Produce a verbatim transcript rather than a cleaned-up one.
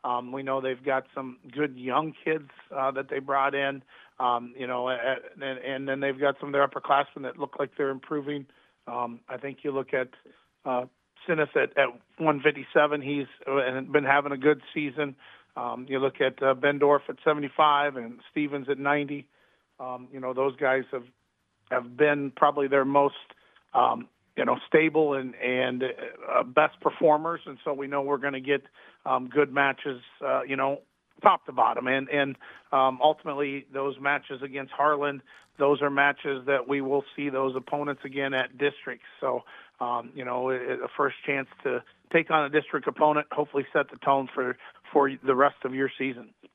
Um, we know they've got some good young kids uh, that they brought in, um, you know, at, and, and then they've got some of their upperclassmen that look like they're improving. Um, I think you look at uh, Sinneth at, at one fifty-seven. He's uh, been having a good season. Um, you look at uh, Bendorf at seventy-five and Stevens at ninety. Um, you know, those guys have have been probably their most um, you know, stable and, and uh, best performers. And so we know we're going to get um, good matches, uh, you know, top to bottom. And, and um, ultimately those matches against Harlan, those are matches that we will see those opponents again at districts. So, um, you know, a first chance to take on a district opponent, hopefully set the tone for, for the rest of your season.